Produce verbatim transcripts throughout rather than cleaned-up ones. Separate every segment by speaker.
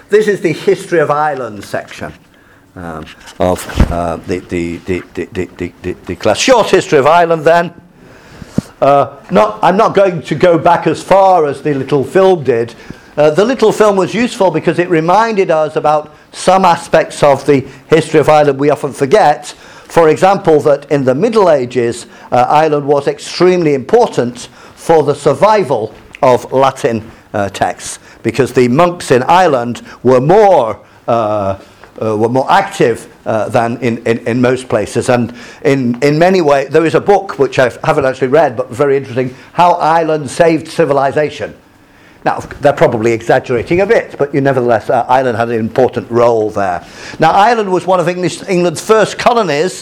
Speaker 1: this is the History of Ireland section um, of uh, the, the, the, the, the, the, the, the class. Short history of Ireland then. Uh, not, I'm not going to go back as far as the little film did. Uh, the little film was useful because it reminded us about some aspects of the history of Ireland we often forget. For example, that in the Middle Ages, uh, Ireland was extremely important for the survival of Latin uh, texts, because the monks in Ireland were more uh, uh, were more active uh, than in, in, in most places. And in, in many ways, there is a book which I haven't actually read, but very interesting, How Ireland Saved Civilization. Now, they're probably exaggerating a bit, but you nevertheless, uh, Ireland had an important role there. Now, Ireland was one of English, England's first colonies,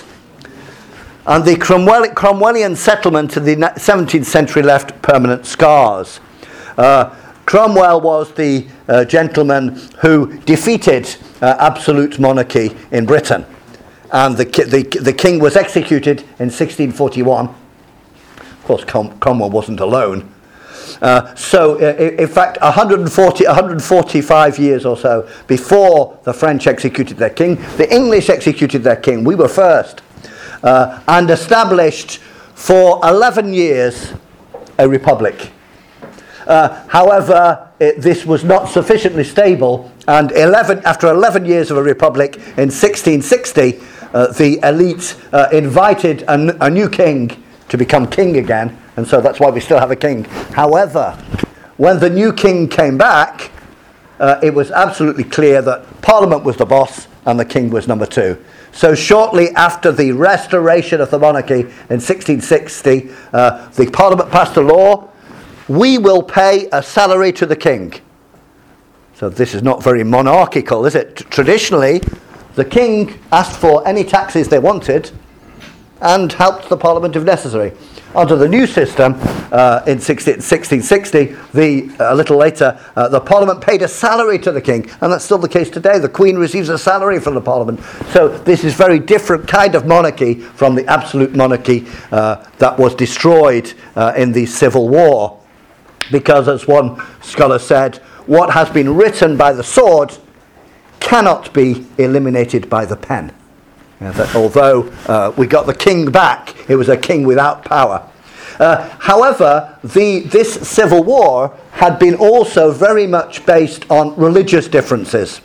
Speaker 1: and the Cromwell, Cromwellian settlement in the seventeenth century left permanent scars. Uh, Cromwell was the uh, gentleman who defeated uh, absolute monarchy in Britain, and the, the, the king was executed in sixteen forty-one. Of course, Crom- Cromwell wasn't alone. Uh, so, uh, in fact, one hundred forty, one hundred forty-five years or so before the French executed their king, the English executed their king. We were first. Uh, and established for eleven years a republic. Uh, however, it, this was not sufficiently stable, and eleven, after eleven years of a republic in sixteen sixty, uh, the elite uh, invited a, n- a new king to become king again, and so that's why we still have a king. However, when the new king came back, uh, it was absolutely clear that Parliament was the boss and the king was number two. So shortly after the restoration of the monarchy in sixteen sixty, uh, the Parliament passed a law: we will pay a salary to the king. So this is not very monarchical, is it? T- traditionally, the king asked for any taxes they wanted and helped the Parliament if necessary. Under the new system, uh, in sixteen sixty, the, uh, a little later, uh, the Parliament paid a salary to the king, and that's still the case today. The Queen receives a salary from the Parliament. So this is very different kind of monarchy from the absolute monarchy uh, that was destroyed uh, in the Civil War. Because, as one scholar said, what has been written by the sword cannot be eliminated by the pen. Yeah, that although uh, we got the king back, it was a king without power. Uh, however, the, this civil war had been also very much based on religious differences.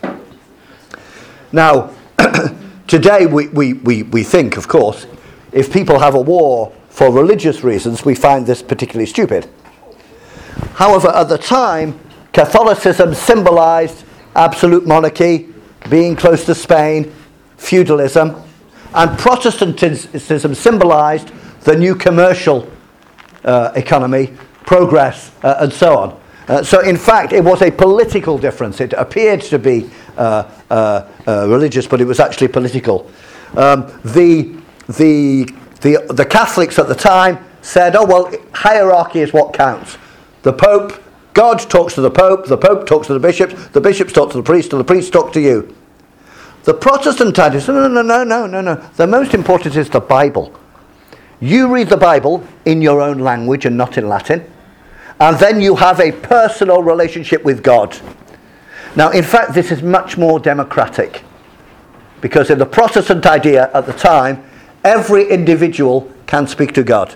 Speaker 1: Now, today we, we, we, we think, of course, if people have a war for religious reasons, we find this particularly stupid. However, at the time, Catholicism symbolized absolute monarchy, being close to Spain, feudalism, and Protestantism symbolized the new commercial uh, economy, progress, uh, and so on. Uh, so in fact, it was a political difference. It appeared to be uh, uh, uh, religious, but it was actually political. Um, the, the, the, the Catholics at the time said, oh, well, hierarchy is what counts. The Pope, God talks to the Pope, the Pope talks to the bishops, the bishops talk to the priest, and the priests talk to you. The Protestant side is, no, no, no, no, no, no. The most important is the Bible. You read the Bible in your own language and not in Latin, and then you have a personal relationship with God. Now, in fact, this is much more democratic, because in the Protestant idea at the time, every individual can speak to God.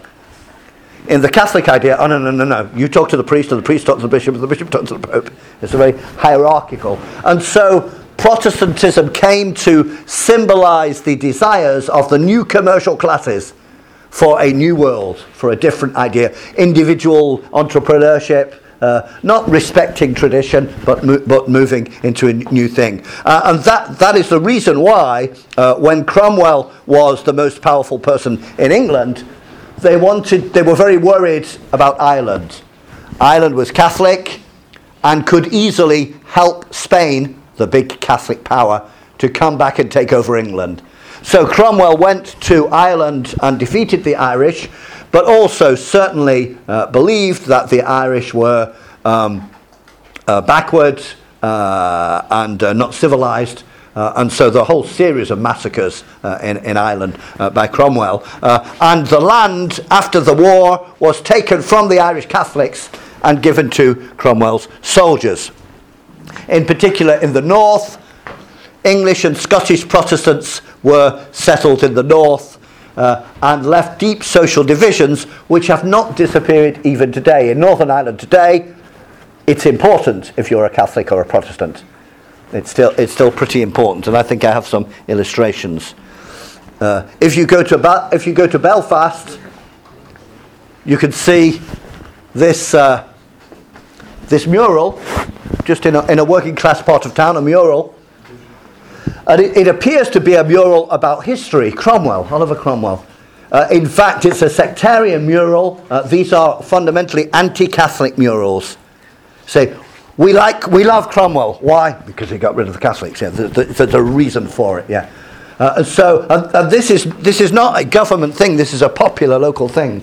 Speaker 1: In the Catholic idea, oh no, no, no, no. You talk to the priest, and the priest talks to the bishop, and the bishop talks to the Pope. It's a very hierarchical. And so Protestantism came to symbolize the desires of the new commercial classes for a new world, for a different idea. Individual entrepreneurship, uh, not respecting tradition, but mo- but moving into a new thing. Uh, and that that is the reason why, uh, when Cromwell was the most powerful person in England, They wanted. They were very worried about Ireland. Ireland was Catholic and could easily help Spain, the big Catholic power, to come back and take over England. So Cromwell went to Ireland and defeated the Irish, but also certainly uh, believed that the Irish were um, uh, backward uh, and uh, not civilized. Uh, and so the whole series of massacres uh, in, in Ireland uh, by Cromwell. Uh, and the land, after the war, was taken from the Irish Catholics and given to Cromwell's soldiers. In particular, in the north, English and Scottish Protestants were settled in the north uh, and left deep social divisions which have not disappeared even today. In Northern Ireland today, it's important if you're a Catholic or a Protestant. It's still it's still pretty important, and I think I have some illustrations. Uh, if you go to ba- if you go to Belfast, you can see this uh, this mural, just in a, in a working class part of town, a mural. And it, it appears to be a mural about history, Cromwell, Oliver Cromwell. Uh, in fact, it's a sectarian mural. Uh, these are fundamentally anti-Catholic murals. Say, we like, we love Cromwell. Why? Because he got rid of the Catholics. Yeah, there's, there's a reason for it. Yeah. Uh, and so, and, and this is this is not a government thing. This is a popular local thing.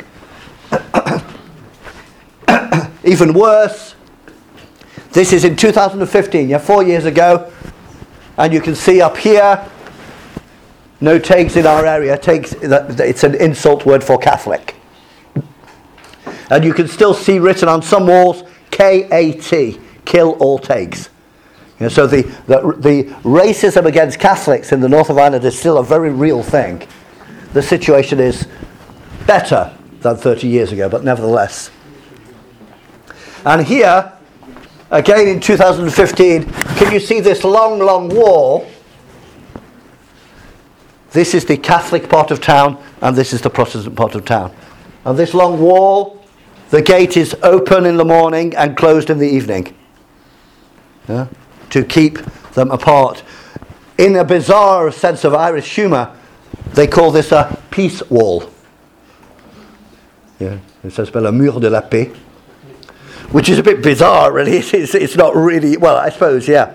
Speaker 1: Even worse, this is in two thousand fifteen. Yeah, four years ago. And you can see up here, no takes in our area. Takes, it's an insult word for Catholic. And you can still see written on some walls, K A T, kill all takes. You know, so the, the, the racism against Catholics in the north of Ireland is still a very real thing. The situation is better than thirty years ago, but nevertheless. And here, again in two thousand fifteen, can you see this long, long wall? This is the Catholic part of town, and this is the Protestant part of town. And this long wall, the gate is open in the morning and closed in the evening. Yeah? To keep them apart. In a bizarre sense of Irish humour, they call this a peace wall. Yeah, it says le mur de la paix. Which is a bit bizarre, really. It's, it's, it's not really, well, I suppose, yeah.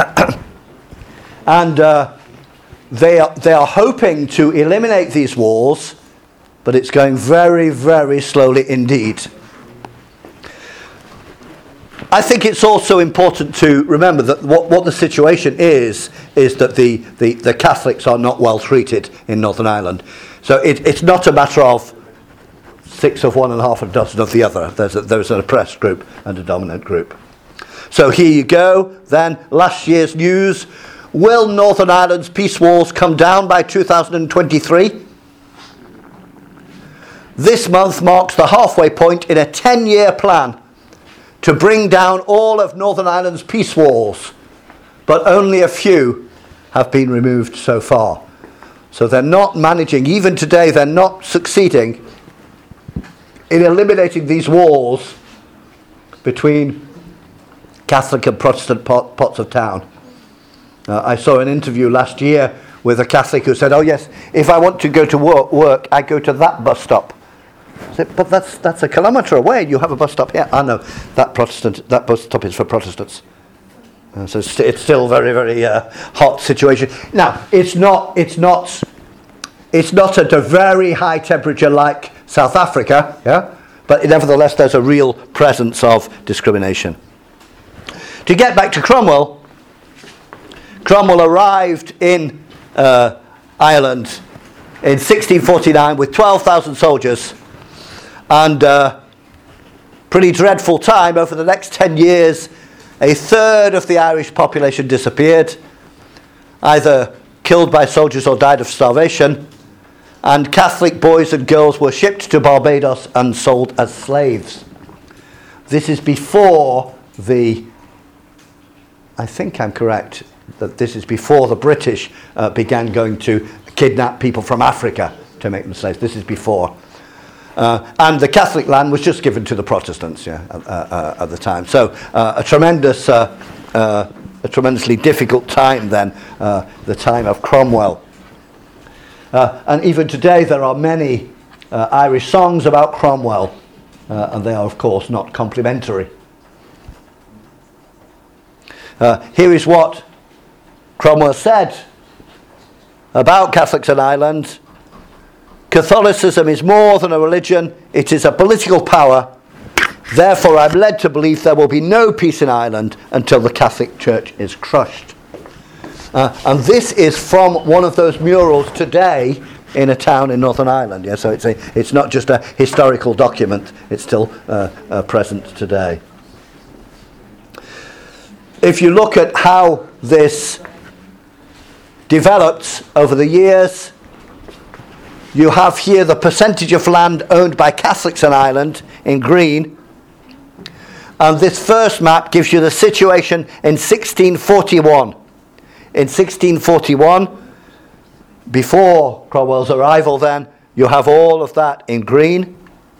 Speaker 1: and uh, they are they are hoping to eliminate these walls, but it's going very, very slowly indeed. I think it's also important to remember that what, what the situation is, is that the, the, the Catholics are not well treated in Northern Ireland. So it, it's not a matter of six of one and half a dozen of the other. There's, a, there's an oppressed group and a dominant group. So here you go, then, last year's news. Will Northern Ireland's peace walls come down by two thousand twenty-three? This month marks the halfway point in a ten-year plan to bring down all of Northern Ireland's peace walls, but only a few have been removed so far. So they're not managing, even today, they're not succeeding in eliminating these walls between Catholic and Protestant pot, pots of town. Uh, I saw an interview last year with a Catholic who said, oh yes, if I want to go to work, work I go to that bus stop. I said, but that's that's a kilometre away, you have a bus stop here. I know, that Protestant, that bus stop is for Protestants. Uh, so it's, it's still a very, very uh, hot situation. Now, it's not, it's not, it's not at a very high temperature like South Africa, yeah, but nevertheless there's a real presence of discrimination. To get back to Cromwell, Cromwell arrived in uh, Ireland in sixteen forty-nine with twelve thousand soldiers, and uh, pretty dreadful time. Over the next ten years, a third of the Irish population disappeared, either killed by soldiers or died of starvation. And Catholic boys and girls were shipped to Barbados and sold as slaves. This is before the, I think I'm correct, that this is before the British uh, began going to kidnap people from Africa to make them slaves. This is before. Uh, and the Catholic land was just given to the Protestants, yeah, uh, uh, at the time. So uh, a tremendous, uh, uh, a tremendously difficult time then, uh, the time of Cromwell. Uh, and even today there are many uh, Irish songs about Cromwell, uh, and they are of course not complimentary. Uh, here is what Cromwell said about Catholics in Ireland. Catholicism is more than a religion, it is a political power. Therefore I'm led to believe there will be no peace in Ireland until the Catholic Church is crushed. Uh, and this is from one of those murals today in a town in Northern Ireland. Yeah, so it's a, it's not just a historical document, it's still uh, uh, present today. if you look at how this developed over the years, you have here the percentage of land owned by Catholics in Ireland in green. And this first map gives you the situation in sixteen forty-one. In sixteen forty-one, before Cromwell's arrival then, you have all of that in green.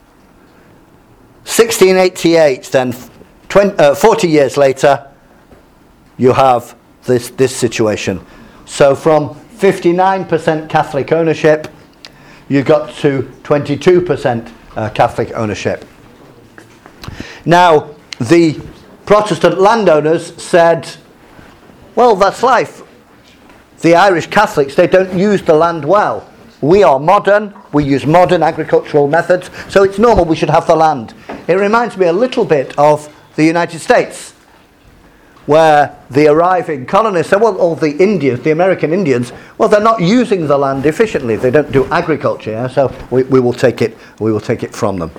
Speaker 1: sixteen eighty-eight, then twenty, uh, forty years later, you have this, this situation. So from fifty-nine percent Catholic ownership, you got to twenty-two percent uh, Catholic ownership. Now, the Protestant landowners said, well, that's life. The Irish Catholics, they don't use the land well. We are modern, we use modern agricultural methods, so it's normal we should have the land. It reminds me a little bit of the United States, where the arriving colonists, well, all the Indians, the American Indians, well, they're not using the land efficiently. They don't do agriculture, yeah? So we, we will take it. We will take it from them.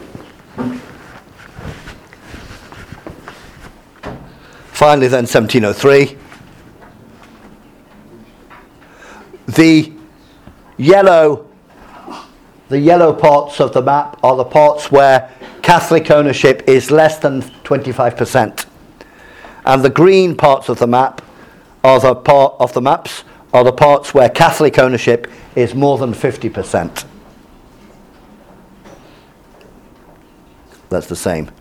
Speaker 1: Finally, then, seventeen oh three. The yellow, the yellow parts of the map are the parts where Catholic ownership is less than twenty-five percent. And the green parts of the map are the part of the maps are the parts where Catholic ownership is more than fifty percent. That's the same.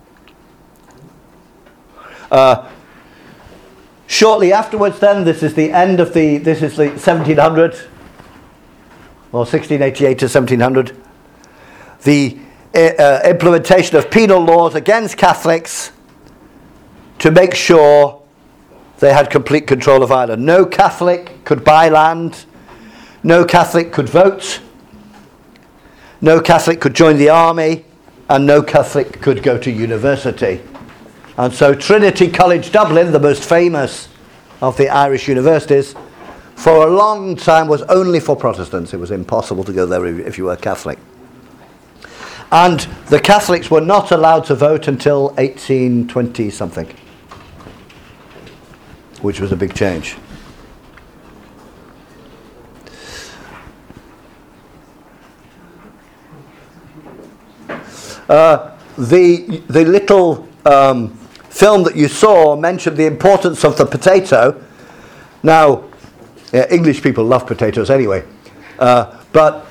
Speaker 1: Uh, shortly afterwards, then, this is the end of the this is the seventeen hundred, or sixteen eighty-eight to seventeen hundred. The uh, implementation of penal laws against Catholics to make sure they had complete control of Ireland. No Catholic could buy land. No Catholic could vote. No Catholic could join the army. And no Catholic could go to university. And so Trinity College Dublin, the most famous of the Irish universities, for a long time was only for Protestants. It was impossible to go there if you were Catholic. And the Catholics were not allowed to vote until eighteen twenty something, which was a big change. Uh, the the little um, film that you saw mentioned the importance of the potato. Now, uh, English people love potatoes anyway, uh, but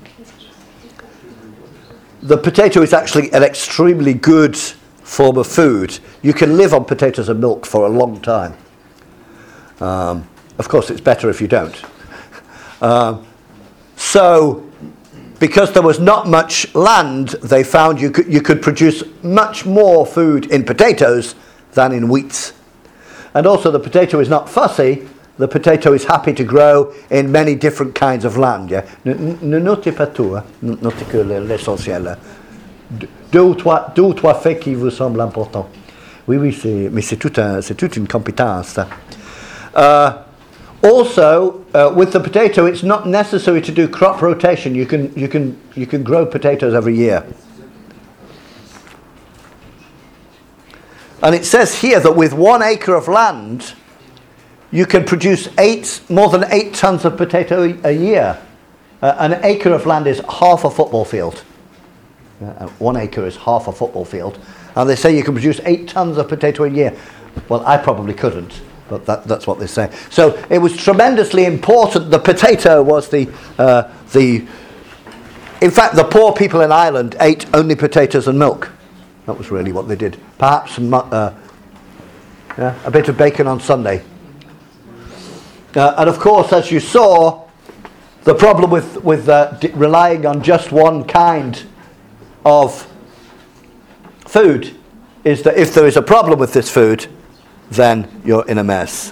Speaker 1: the potato is actually an extremely good form of food. You can live on potatoes and milk for a long time. Um, of course, it's better if you don't. Um, so, because there was not much land, they found you could, you could produce much more food in potatoes than in wheat. And also the potato is not fussy. The potato is happy to grow in many different kinds of land. Yeah? Ne notez pas tout, hein? Notez que l'essentiel. Deux ou trois, deux ou trois faits qui vous semblent importants. Oui, oui, c'est, mais c'est tout un, c'est toute une compétence. Uh, Also, uh, with the potato, it's not necessary to do crop rotation. You can you can you can grow potatoes every year. And it says here that with one acre of land, you can produce eight more than eight tons of potato a year. Uh, an acre of land is half a football field. Uh, one acre is half a football field, and they say you can produce eight tons of potato a year. Well, I probably couldn't. But that, that's what they say. So it was tremendously important. The potato was the, uh, the... In fact, the poor people in Ireland ate only potatoes and milk. That was really what they did. Perhaps some, uh, yeah, a bit of bacon on Sunday. Uh, and of course, as you saw, the problem with, with uh, d- relying on just one kind of food is that if there is a problem with this food, then you're in a mess.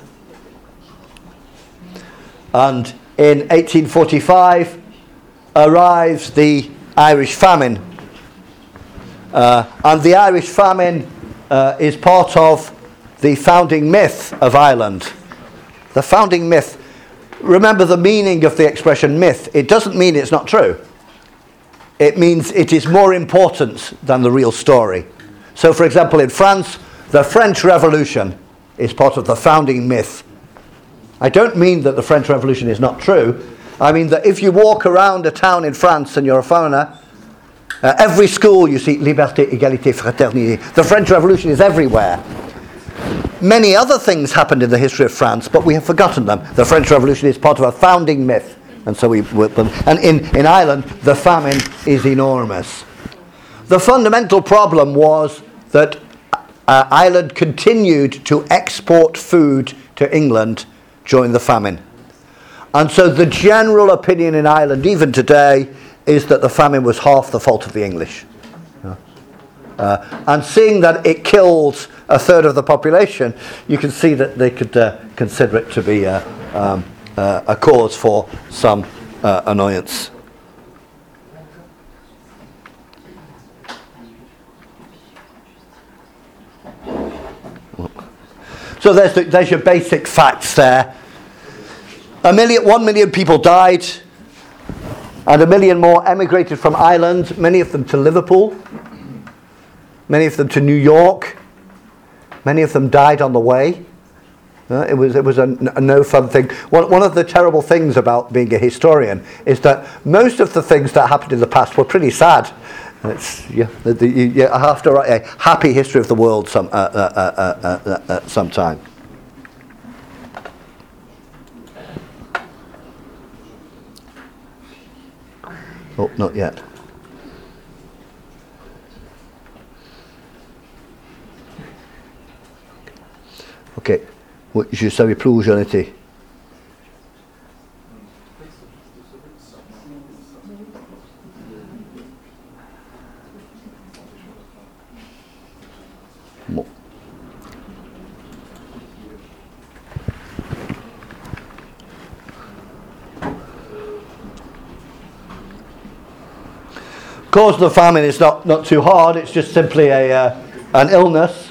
Speaker 1: And in eighteen forty-five arrives the Irish famine. Uh, and the Irish famine uh, is part of the founding myth of Ireland. The founding myth. Remember the meaning of the expression myth. It doesn't mean it's not true. It means it is more important than the real story. So, for example, in France, the French Revolution is part of the founding myth. I don't mean that the French Revolution is not true. I mean that if you walk around a town in France and you're a foreigner, uh, every school you see liberté, égalité, fraternité. The French Revolution is everywhere. Many other things happened in the history of France, but we have forgotten them. The French Revolution is part of a founding myth, and so we. And in, in Ireland, the famine is enormous. The fundamental problem was that uh, Ireland continued to export food to England during the famine. And so the general opinion in Ireland, even today, is that the famine was half the fault of the English. Uh, and seeing that it killed a third of the population, you can see that they could uh, consider it to be uh, um, uh, a cause for some uh, annoyance. So there's, the, there's your basic facts there. A million, one million people died, and a million more emigrated from Ireland, many of them to Liverpool, many of them to New York, many of them died on the way. Uh, it was it was a, a no fun thing. One, one of the terrible things about being a historian is that most of the things that happened in the past were pretty sad. It's, yeah, the, the, you, you have to write a happy history of the world some, uh, uh, uh, uh, uh, uh, sometime. Oh, not yet. Ok. Je ne savais plus où j'en étais. Bon. Cause of the famine is not, not too hard. It's just simply a uh, an illness.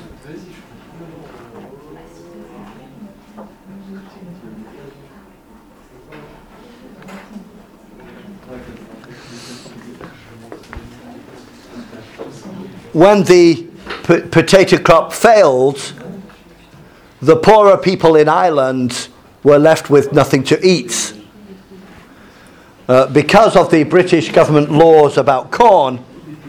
Speaker 1: When the p- potato crop failed, the poorer people in Ireland were left with nothing to eat. Uh, because of the British government laws about corn,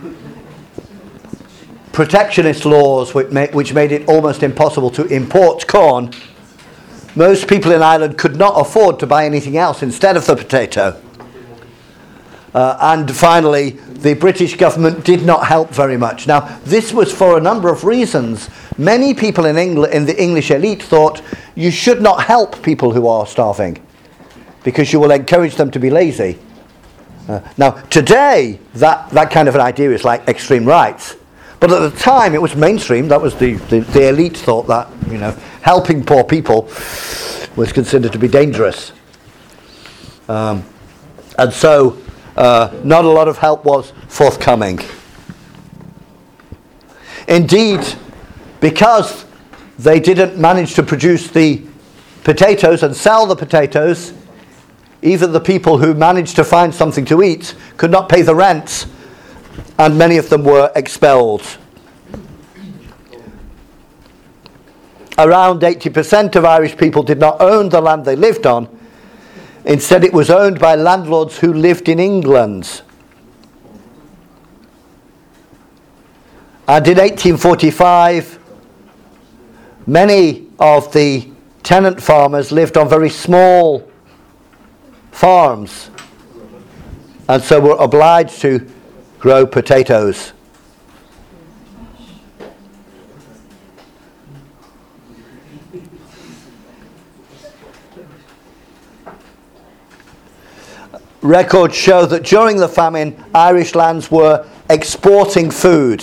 Speaker 1: protectionist laws which made, which made it almost impossible to import corn, most people in Ireland could not afford to buy anything else instead of the potato. Uh, and finally, the British government did not help very much. Now, this was for a number of reasons. Many people in England, in the English elite, thought you should not help people who are starving, because you will encourage them to be lazy. Uh, now, today, that, that kind of an idea is like extreme right. But at the time, it was mainstream. That was the, the, the elite thought that, you know, helping poor people was considered to be dangerous. Um, and so, uh, not a lot of help was forthcoming. Indeed, because they didn't manage to produce the potatoes and sell the potatoes, even the people who managed to find something to eat could not pay the rent, and many of them were expelled. Around eighty percent of Irish people did not own the land they lived on. Instead, it was owned by landlords who lived in England. And in eighteen forty-five, many of the tenant farmers lived on very small farms, and so were obliged to grow potatoes. Records show that during the famine, Irish lands were exporting food.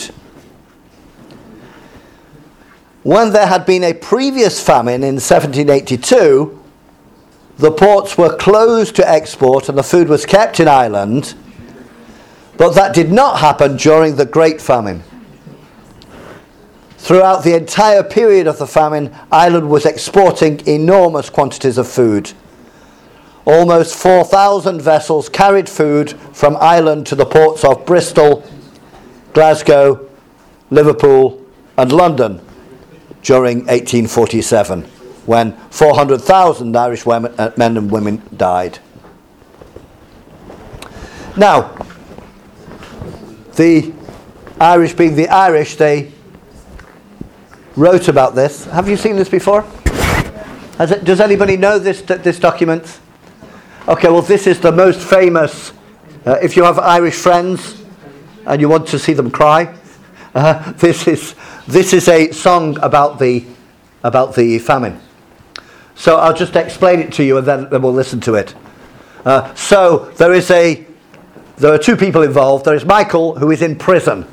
Speaker 1: When there had been a previous famine in seventeen eighty-two, the ports were closed to export and the food was kept in Ireland, but that did not happen during the Great Famine. Throughout the entire period of the famine, Ireland was exporting enormous quantities of food. Almost four thousand vessels carried food from Ireland to the ports of Bristol, Glasgow, Liverpool, and London. during eighteen forty-seven, when four hundred thousand Irish women, uh, men and women died. Now, the Irish being the Irish, they wrote about this. Have you seen this before? Has it, does anybody know this this document? Okay, well, this is the most famous. Uh, if you have Irish friends and you want to see them cry, uh, this is this is a song about the about the famine. So I'll just explain it to you, and then, then we'll listen to it. Uh, so there is a there are two people involved. There is Michael, who is in prison.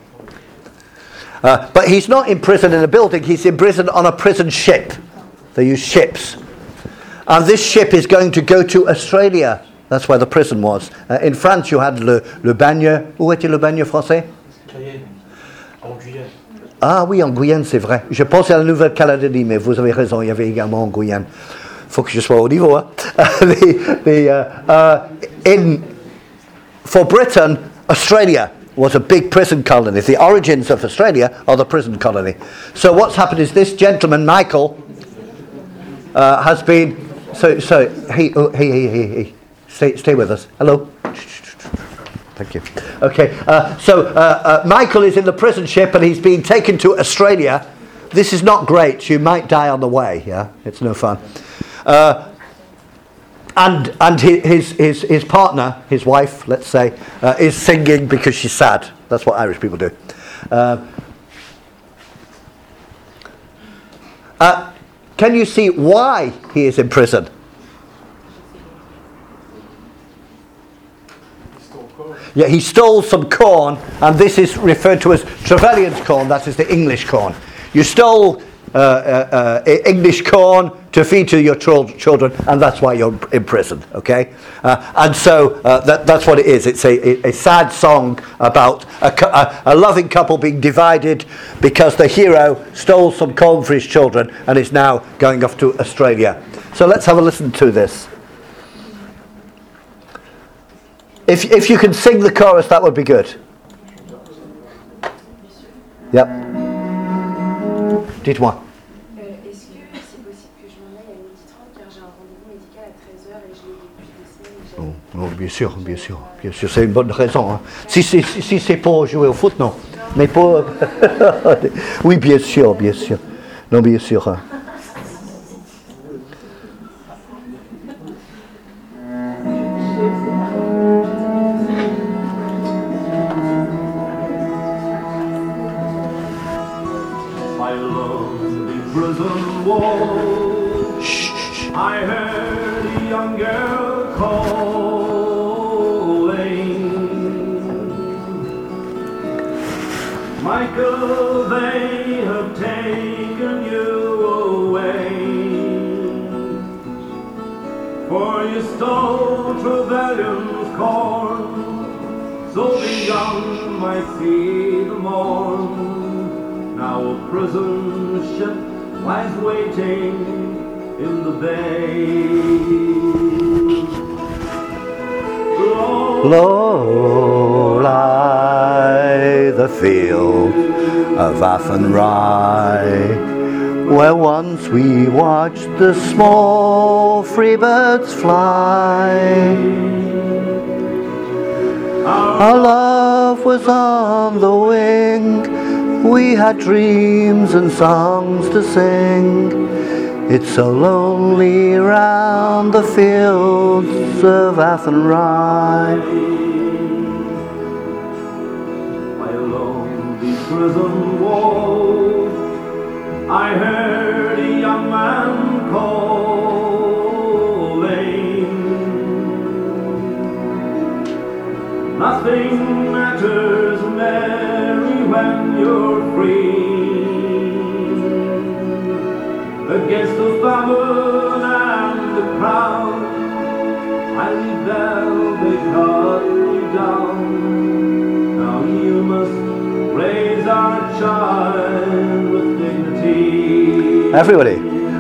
Speaker 1: Uh, but he's not in prison in a building, he's in prison on a prison ship. They use ships. And this ship is going to go to Australia. That's where the prison was. Uh, in France, you had le, le bagne. Où était le bagne français?
Speaker 2: En Guyane.
Speaker 1: Ah oui, en Guyane, c'est vrai. Je pense à la Nouvelle-Calédonie, mais vous avez raison, il y avait également en Guyane. Il faut que je sois au niveau. Hein? the, the, uh, uh, in, for Britain, Australia was a big prison colony. The origins of Australia are the prison colony. So what's happened is this gentleman, Michael, uh, has been... So, so he, oh, he, he, he, he. Stay, stay with us. Hello. Thank you. Okay, uh, so uh, uh, Michael is in the prison ship and he's being taken to Australia. This is not great. You might die on the way, yeah? It's no fun. Uh, And and his his his partner, his wife, let's say, uh, is singing because she's sad. That's what Irish people do. Uh, uh, can you see why he is in prison? Yeah, he stole some corn, and this is referred to as Trevelyan's corn. That is the English corn. You stole uh, uh, uh, English corn to feed to your tr- children, and that's why you're in prison, okay? Uh, and so uh, that, that's what it is. It's a, a sad song about a, a, a loving couple being divided because the hero stole some corn for his children and is now going off to Australia. So let's have a listen to this. If, if you can sing the chorus, that would be good. Yep. Dites-moi. Oh, bien sûr, bien sûr, bien sûr, c'est une bonne raison. Hein. Si, si, si, si c'est pour jouer au foot, non. Mais pour... oui, bien sûr, bien sûr. Non, bien sûr. Hein.
Speaker 3: I heard a young girl calling, Michael, they have taken you away, for you stole Trevelyan's corn, so the young might see the morn. Now a prison ship lies waiting in the bay. Low,
Speaker 1: Low lie the field of Athenry, where once we watched the small free birds fly. Our love was on the wing, we had dreams and songs to sing. It's so lonely round the fields of Athenry.
Speaker 3: By a lonely prison wall, I heard a young man calling. Nothing matters, Mary, when you're free. Against the famine and the crowd, I rebel, they cut me down. Now you must raise our child with dignity.
Speaker 1: Everybody.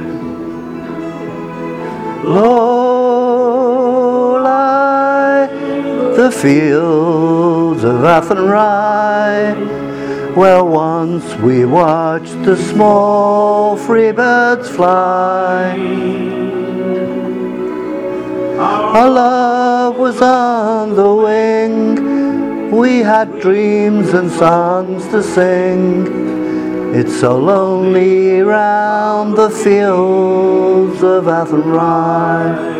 Speaker 1: Low lie the fields of Athenry, where once we watched the small free birds fly. Our love was on the wing, we had dreams and songs to sing. It's so lonely round the fields of Athenry.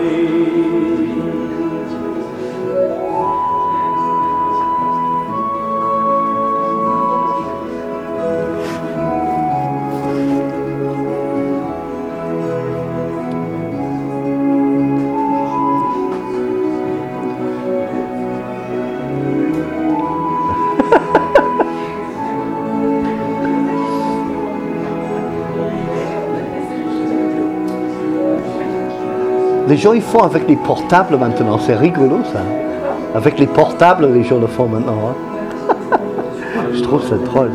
Speaker 1: Les gens ils font avec les portables maintenant, c'est rigolo ça. Avec les portables, les gens le font maintenant. Hein. Je trouve ça drôle.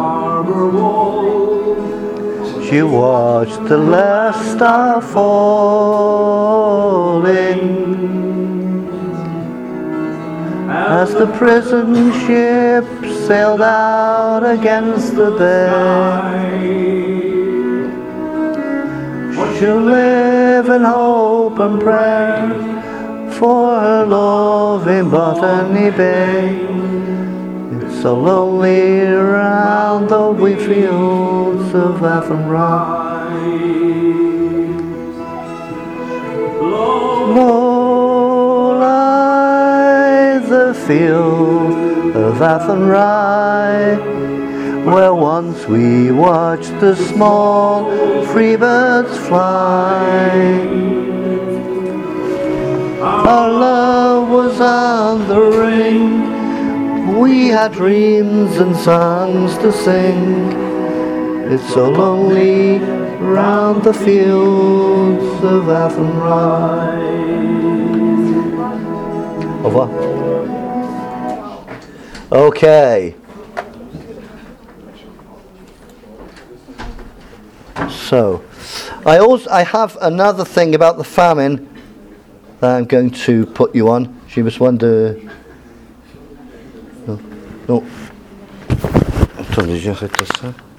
Speaker 1: She watched the last star falling as the prison ship sailed out against the bay. She'll live in hope and prayer for her love in Botany Bay. It's so lonely around the wheat fields of Athenry. Low lie the field of Athenry, where once we watched the small free birds fly. Our love was on the ring, we had dreams and songs to sing. It's so lonely round the fields of Athenry. Au revoir. Okay. So, I also I have another thing about the famine that I'm going to put you on. J'ai besoin de. Non, non. Attendez, j'arrête ça.